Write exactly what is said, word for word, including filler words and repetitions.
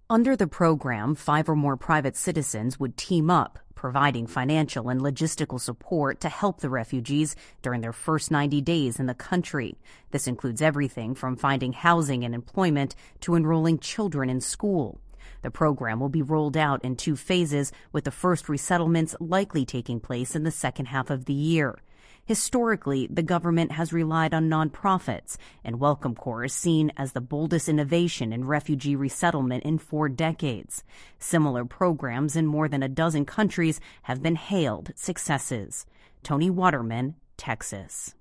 Under the program, five or more private citizens would team up, providing financial and logistical support to help the refugees during their first ninety days in the country. This includes everything from finding housing and employment to enrolling children in school. The program will be rolled out in two phases, with the first resettlements likely taking place in the second half of the year. Historically, the government has relied on nonprofits, and Welcome Corps is seen as the boldest innovation in refugee resettlement in four decades. Similar programs in more than a dozen countries have been hailed successes. Tony Waterman, Texas.